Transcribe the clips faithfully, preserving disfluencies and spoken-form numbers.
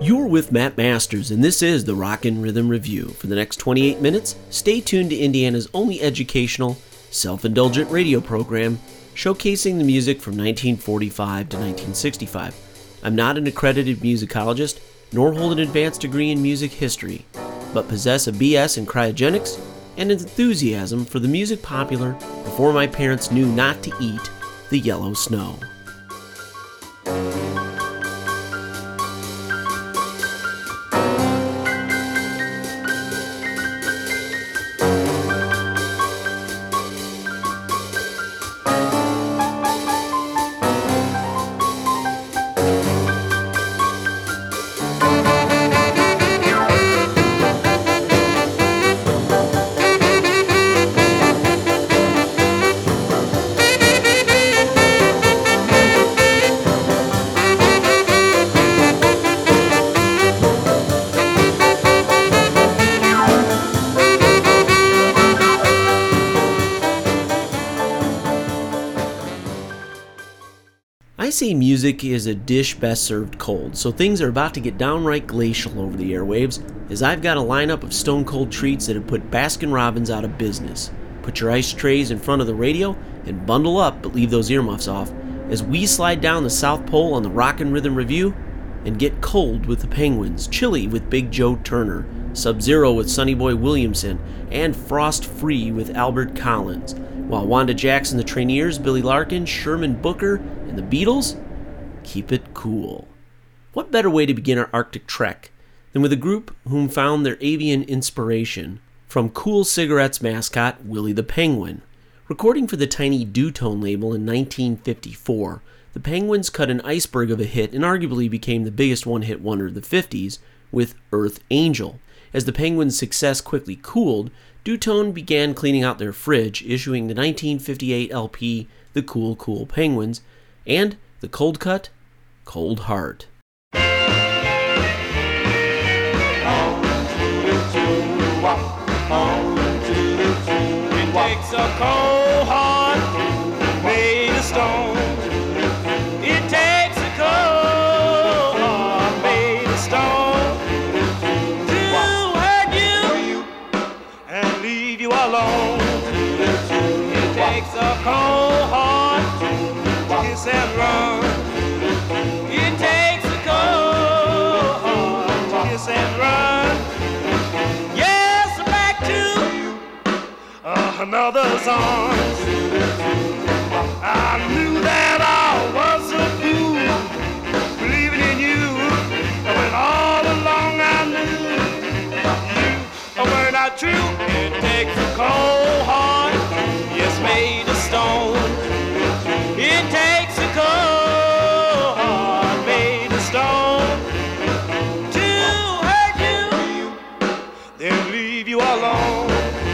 You're with Matt Masters, and this is the Rockin' Rhythm Review. For the next twenty-eight minutes, stay tuned to Indiana's only educational, self-indulgent radio program showcasing the music from nineteen forty-five to nineteen sixty-five. I'm not an accredited musicologist, nor hold an advanced degree in music history, but possess a B S in cryogenics and an enthusiasm for the music popular before my parents knew not to eat the yellow snow. I say music is a dish best served cold, so things are about to get downright glacial over the airwaves, as I've got a lineup of stone cold treats that have put Baskin-Robbins out of business. Put your ice trays in front of the radio and bundle up, but leave those earmuffs off, as we slide down the South Pole on the Rockin' Rhythm Review and get cold with the Penguins, chilly with Big Joe Turner, Sub-Zero with Sonny Boy Williamson, and frost-free with Albert Collins, while Wanda Jackson, the Traineers, Billy Larkin, Sherman Booker, and the Beatles keep it cool. What better way to begin our Arctic trek than with a group whom found their avian inspiration from Cool Cigarettes mascot Willie the Penguin. Recording for the tiny Dutone label in nineteen fifty-four, the Penguins cut an iceberg of a hit and arguably became the biggest one-hit wonder of the fifties with Earth Angel. As the Penguins' success quickly cooled, Dutone began cleaning out their fridge, issuing the nineteen fifty-eight L P The Cool Cool Penguins and the cold cut Cold Heart. It takes a cold heart made of stone. It takes a cold heart made of stone to hurt you and leave you alone. It takes a cold heart to kiss and run. It takes a cold heart to kiss and run. Yes, back to uh, another's arms. I knew that I was a fool, believing in you, when all along I knew you were not true. It takes a cold heart, yes, made of stone. It takes a cold heart made of stone to hurt you, then leave you alone.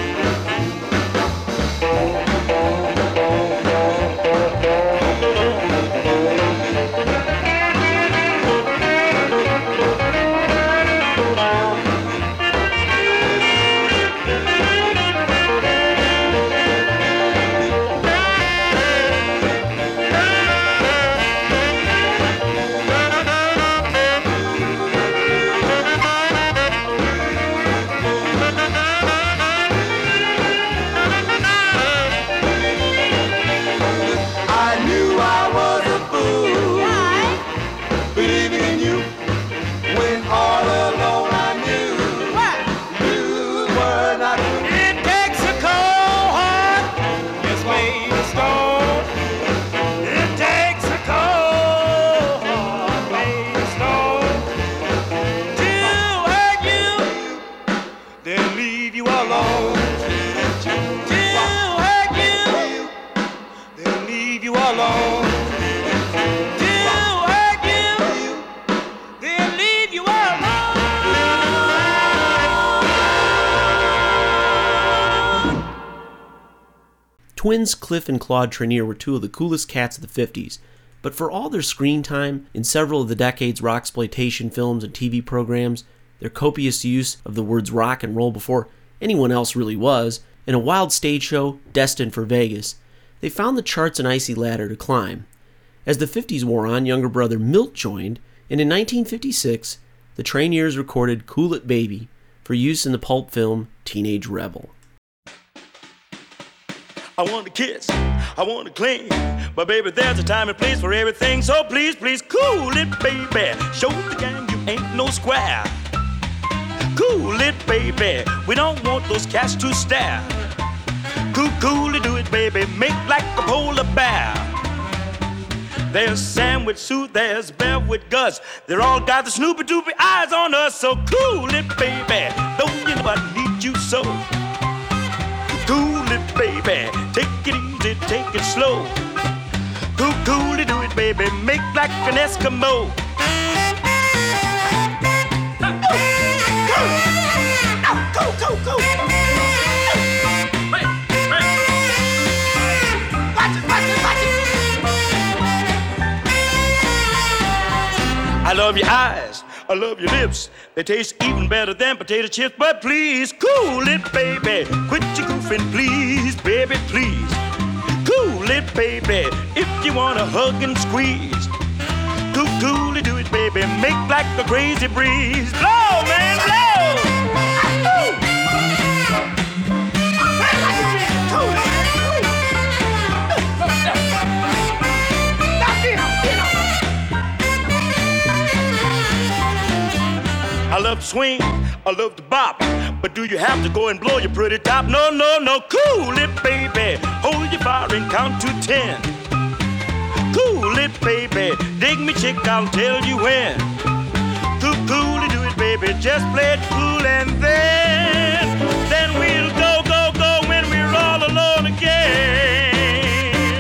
Twins Cliff and Claude Tranier were two of the coolest cats of the fifties, but for all their screen time in several of the decade's rocksploitation films and T V programs, their copious use of the words rock and roll before anyone else really was, and a wild stage show destined for Vegas, they found the charts an icy ladder to climb. As the fifties wore on, younger brother Milt joined, and in nineteen fifty-six, the Traineers recorded Cool It Baby for use in the pulp film Teenage Rebel. I want to kiss, I want to cling, but baby, there's a time and place for everything. So please, please, cool it, baby. Show the gang you ain't no square. Cool it, baby. We don't want those cats to stare. Cool, cool it, do it, baby. Make like a polar bear. There's Sam with Sue, there's Bev with Gus. They're all got the Snoopy Doopy eyes on us. So cool it, baby. Don't you know I need you so? Cool it, baby. Take it easy, take it slow. Cool, cool it, do it, baby. Make like an Eskimo. Go, go, go, go. Hey, hey. Watch it, watch it, watch it. I love your eyes, I love your lips. They taste even better than potato chips. But please, cool it, baby. Quit your goofing, please, baby, please. Cool it, baby, if you wanna hug and squeeze. Cool, cool it, do it, baby. Make like a crazy breeze. Blow, man, blow. Ooh. I love to swing, I love to bop, but do you have to go and blow your pretty top? No, no, no, cool it, baby. Hold your fire and count to ten. Cool it, baby. Dig me, chick, I'll tell you when. Cool, cool it, do it, baby. Just play it cool and then, then we'll go, go, go when we're all alone again.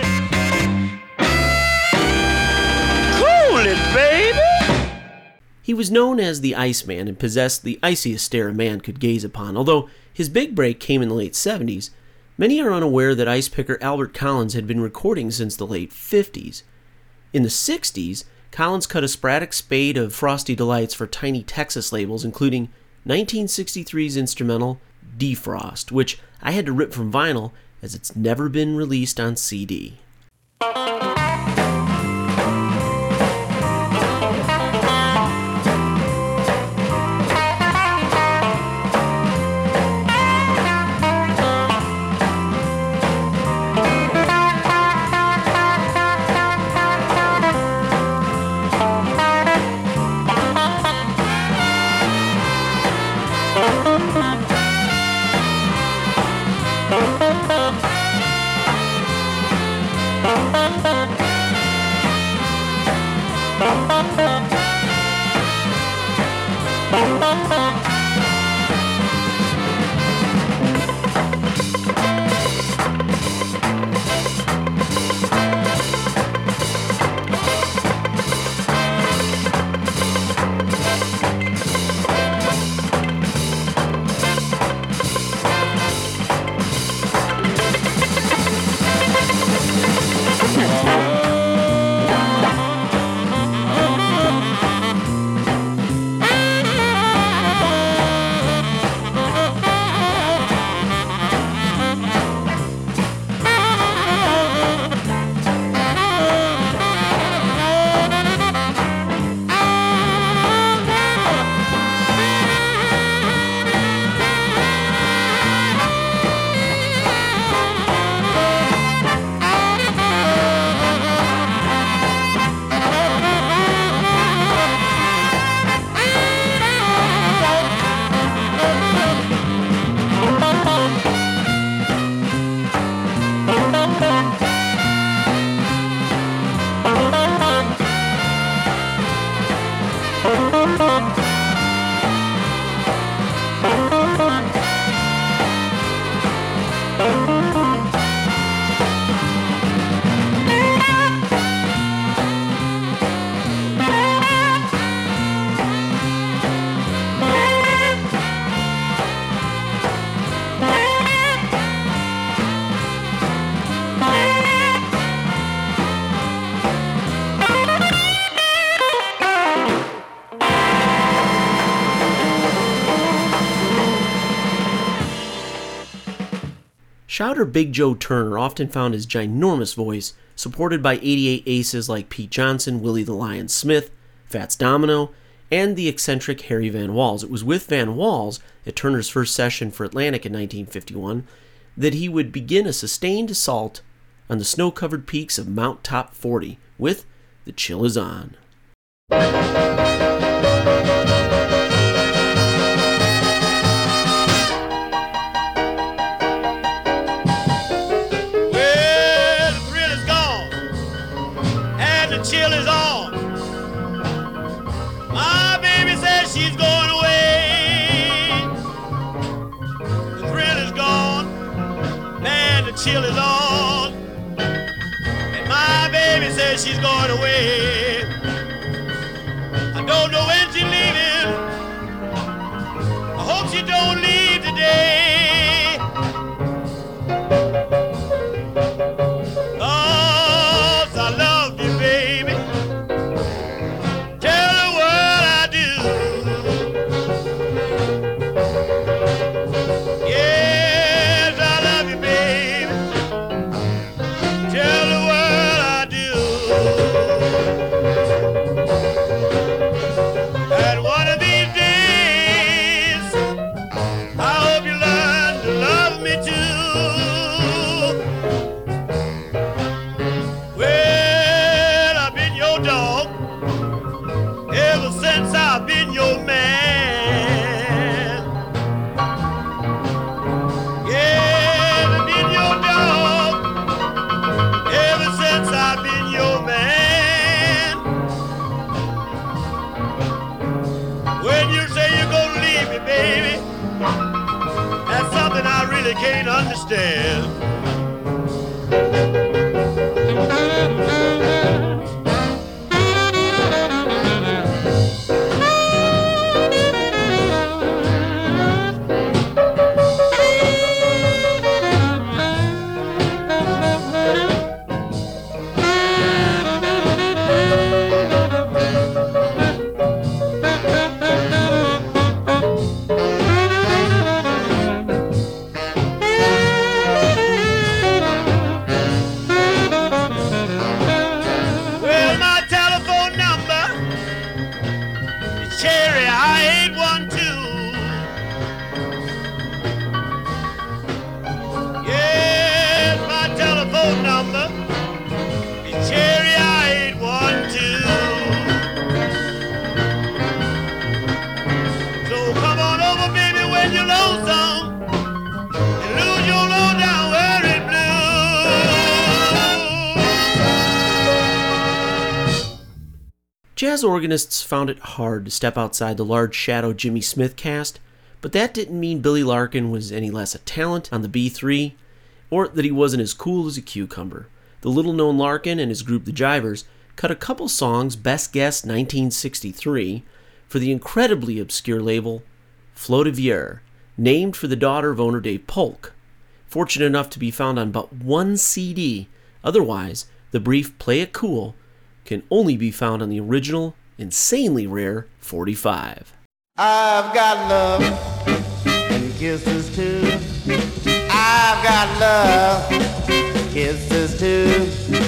Cool it, baby. He was known as the Iceman and possessed the iciest stare a man could gaze upon. Although his big break came in the late seventies, many are unaware that ice picker Albert Collins had been recording since the late fifties. In the sixties, Collins cut a sporadic spate of Frosty Delights for tiny Texas labels, including nineteen sixty-three's instrumental Defrost, which I had to rip from vinyl as it's never been released on C D. Shouter Big Joe Turner often found his ginormous voice supported by eighty-eight aces like Pete Johnson, Willie the Lion Smith, Fats Domino, and the eccentric Harry Van Walls. It was with Van Walls at Turner's first session for Atlantic in nineteen fifty-one that he would begin a sustained assault on the snow-covered peaks of Mount Top forty with The Chill Is On. Chill is on. My baby says she's going away. The thrill is gone, man, the chill is on. And my baby says she's going away. I don't know when she's leaving. I hope she don't leave today. Can't understand. Jazz organists found it hard to step outside the large shadow Jimmy Smith cast, but that didn't mean Billy Larkin was any less a talent on the B three, or that he wasn't as cool as a cucumber. The little-known Larkin and his group The Jivers cut a couple songs, Best Guess nineteen sixty-three, for the incredibly obscure label Flo de Vier, named for the daughter of owner Dave Polk. Fortunate enough to be found on but one C D, otherwise, the brief Play It Cool can only be found on the original, insanely rare forty-five. I've got love and kisses too. I've got love, kisses too.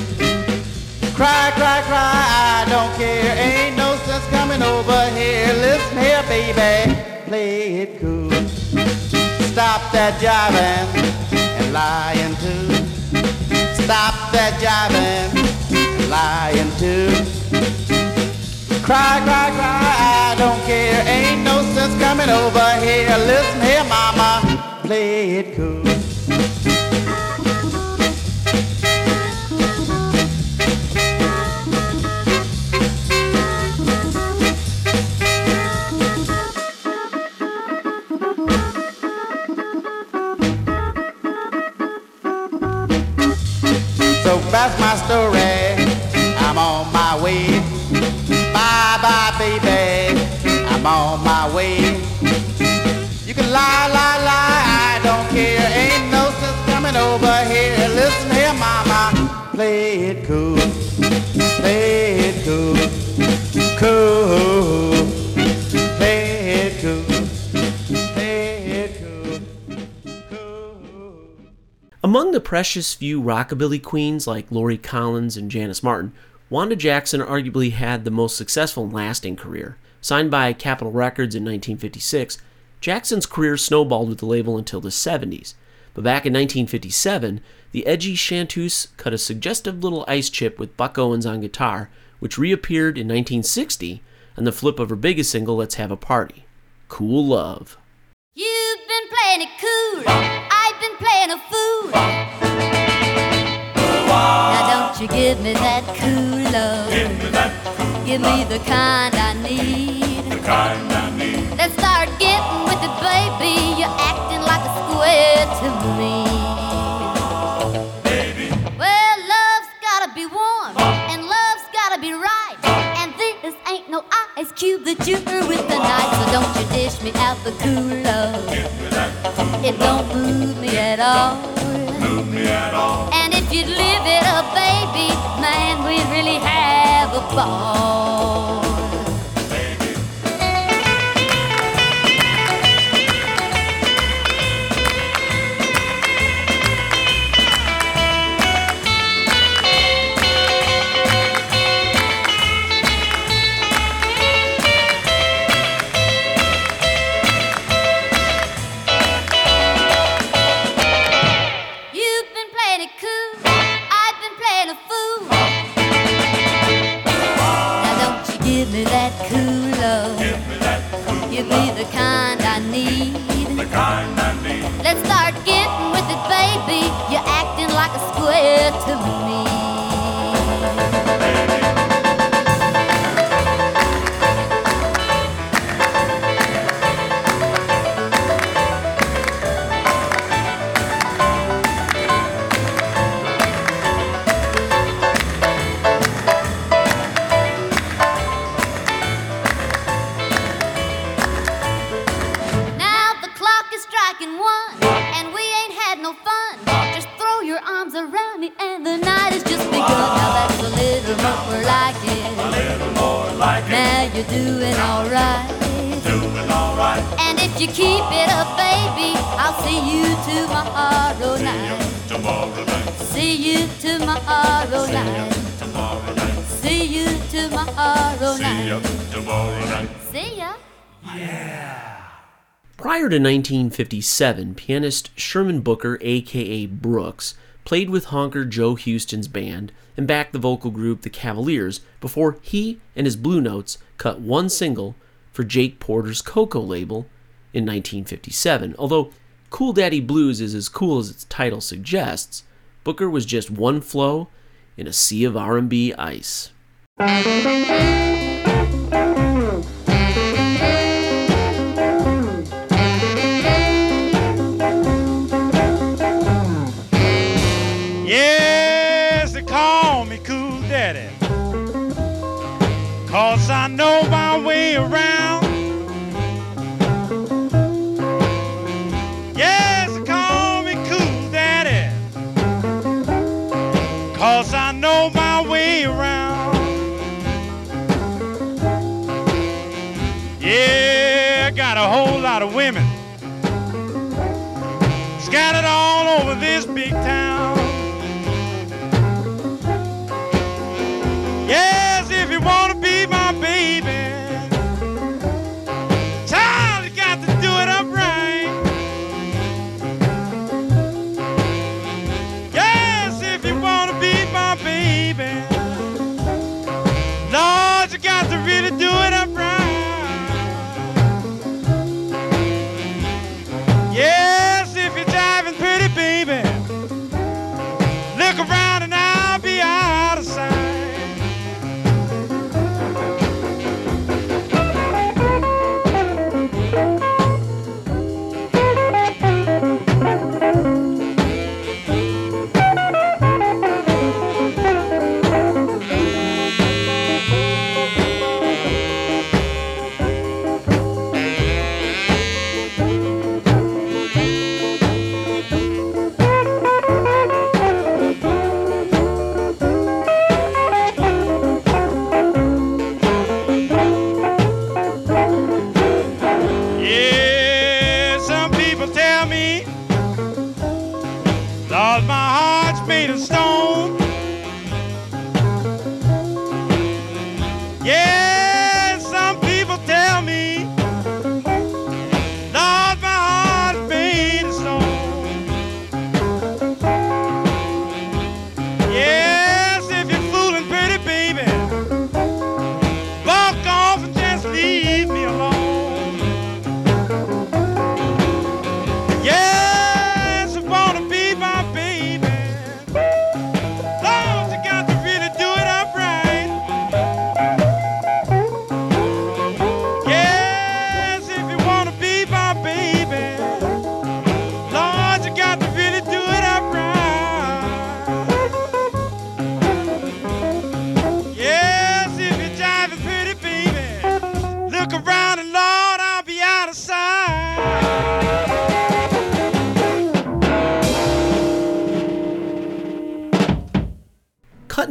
Cry, cry, cry, I don't care. Ain't no sense coming over here. Listen here, baby, play it cool. Stop that jiving and lying too. Stop that jiving. Lying too. Cry, cry, cry, I don't care. Ain't no sense coming over here. Listen here, mama, play it cool. So that's my story. I'm on my way. Bye bye, baby. I'm on my way. You can lie, lie, lie. I don't care. Ain't no sense coming over here. Listen here, mama. Play it cool. Play it cool. Cool. Play it cool. Play it cool. Cool. Among the precious few rockabilly queens like Lori Collins and Janice Martin, Wanda Jackson arguably had the most successful and lasting career. Signed by Capitol Records in nineteen fifty-six, Jackson's career snowballed with the label until the seventies. But back in nineteen fifty-seven, the edgy chanteuse cut a suggestive little ice chip with Buck Owens on guitar, which reappeared in nineteen sixty on the flip of her biggest single, Let's Have a Party. Cool Love. You've been playing it cool, I've been playing a fool. Now don't you give me that cool love. Give me that cool Give me the kind I need. The kind I need. Let's start getting with it, baby. You're acting like a square to me. Baby. Well, love's gotta be warm, and love's gotta be right. And this ain't no ice cube that you're with tonight. So don't you dish me out the cool love. Give me that cool It don't move me at all. Move me at all. And if you'd live it up, baby, man, we'd really have a ball. Baby. You've been playing it cool, I've been playing a fool. Now don't you give me that cool love. Give me that cool Give me the kind I need. The kind I need. Let's start getting with it, baby. You're acting like a square to me. Now the clock is striking one, and we ain't had no fun. Just throw your arms around me, and the night has just begun. Now that's a little more like it. A little more like it. Now you're doing alright. Doing alright. And if you keep it up, baby, I'll see you tomorrow night. Tomorrow night. See you tomorrow night. Tomorrow night. See you tomorrow See ya night. tomorrow night. See ya. Prior to nineteen fifty-seven, pianist Sherman Booker, aka Brooks, played with honker Joe Houston's band and backed the vocal group The Cavaliers before he and his Blue Notes cut one single for Jake Porter's Coco label in nineteen fifty-seven. Although Cool Daddy Blues is as cool as its title suggests, Booker was just one flow in a sea of R and B ice. Yes, they call me Cool Daddy, 'cause I know my way around. Yes, they call me Cool Daddy, 'cause I know my way around. Yeah, I got a whole lot of women scattered all over this big town. Yes, if you want to be my baby, child, you got to do it upright. Yes, if you want to be my baby, Lord, you got to really do it upright. Yes, if you're driving pretty, baby,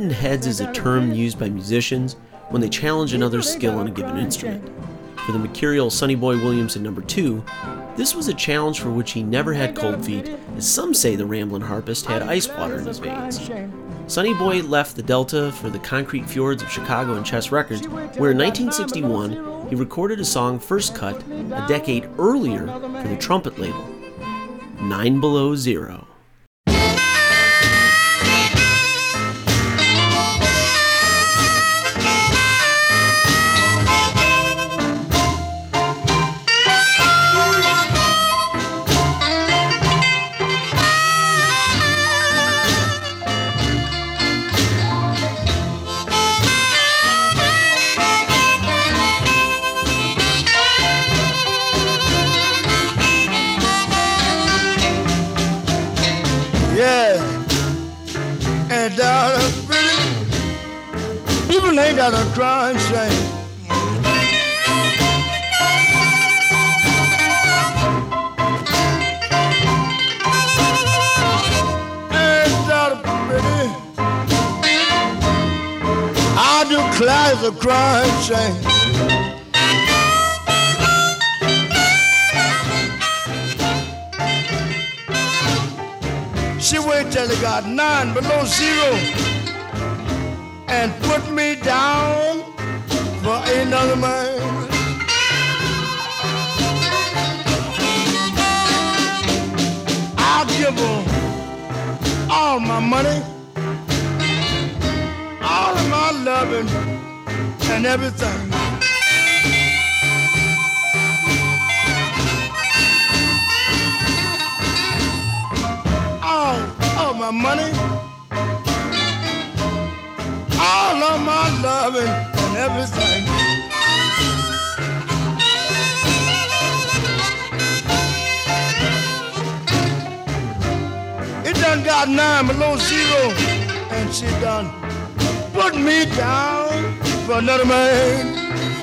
button heads is a term used by musicians when they challenge another's skill on a given instrument. For the mercurial Sonny Boy Williams in number two, this was a challenge for which he never had cold feet, as some say the ramblin' harpist had ice water in his veins. Sonny Boy left the Delta for the concrete fjords of Chicago and Chess Records, where in nineteen sixty-one he recorded a song first cut a decade earlier for the trumpet label, Nine Below Zero. And down a pretty, people ain't got a crying shame. And down a pretty, I do cries a crying shame. She waited till it got nine below zero and put me down for another man. I'll give her all my money, all of my loving and everything. All my money, all of my loving and everything. It done got nine below zero, and she done put me down for another man.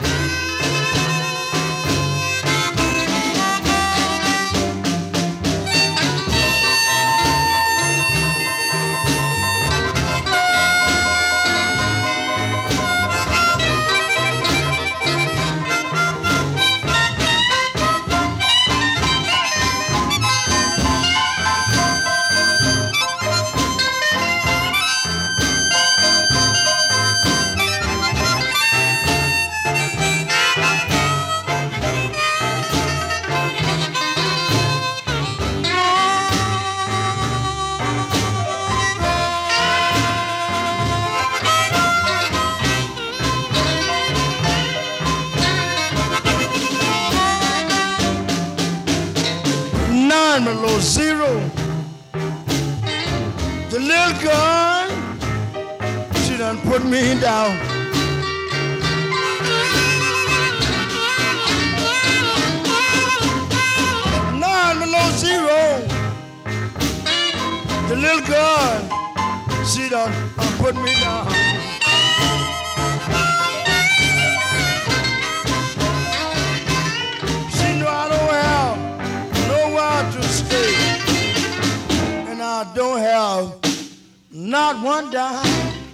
Below zero, the little girl, she done put me down. Nine below zero, the little girl, she done uh, put me down. She know I don't have to stay, and I don't have not one dime.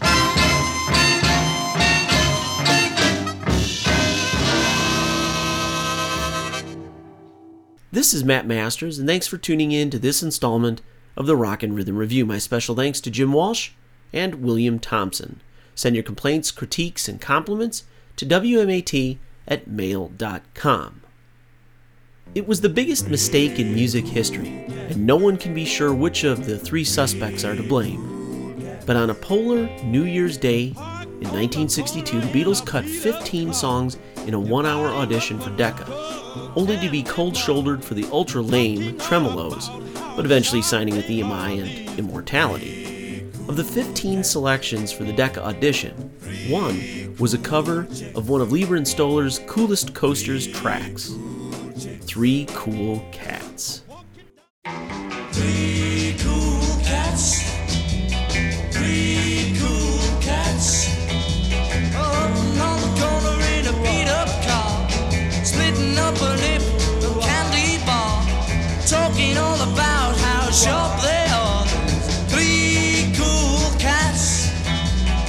This is Matt Masters, and thanks for tuning in to this installment of the Rock and Rhythm Review. My special thanks to Jim Walsh and William Thompson. Send your complaints, critiques, and compliments to W M A T at mail dot com. It was the biggest mistake in music history, and no one can be sure which of the three suspects are to blame. But on a polar New Year's Day in nineteen sixty-two, the Beatles cut fifteen songs in a one-hour audition for Decca, only to be cold-shouldered for the ultra-lame Tremolos, but eventually signing with E M I and Immortality. Of the fifteen selections for the Decca audition, one was a cover of one of Leiber and Stoller's Coolest Coasters tracks, Three Cool Cats. Three cool cats, three cool cats, up on the corner in a beat-up car, splitting up a lip of candy bar, talking all about how sharp they are. Three cool cats,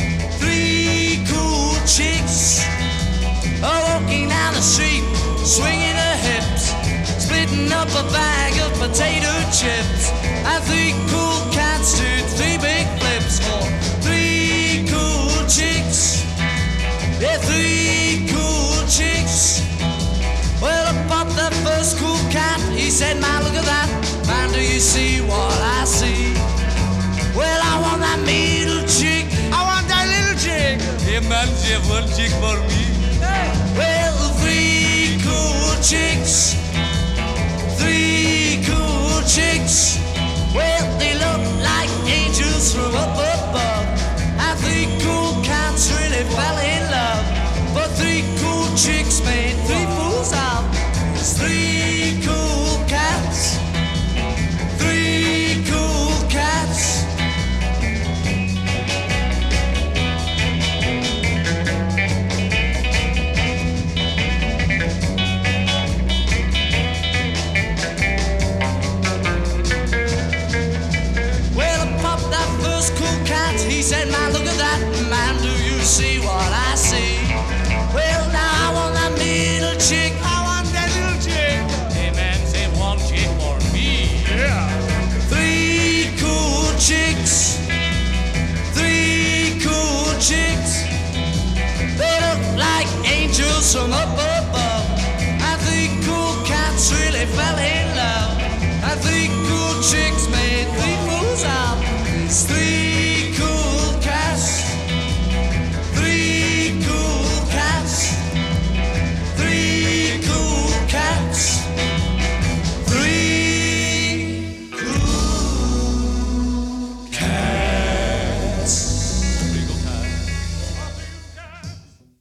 eating up a bag of potato chips. And three cool cats did three big flips for three cool chicks. Yeah, three cool chicks. Well, about that first cool cat, he said, man, look at that. Man, do you see what I see? Well, I want that middle chick. I want that little chick. Hey, man, you have one chick for me. Hey. Well, three cool chicks. Three cool chicks. Well, they look like angels from up above. And three cool cats really fell in love. But three cool chicks made three fools out. It's three cool cats. Three cool cats. Well, I popped that first cool cat. He said, man, look at that. Man, do you see what I see? Well, now I want that middle chick. I want that little chick. Hey, man, say one chick for me. Yeah. Three cool chicks. Three cool chicks. They look like angels from up above. And three cool cats really fell in love. And three cool chicks made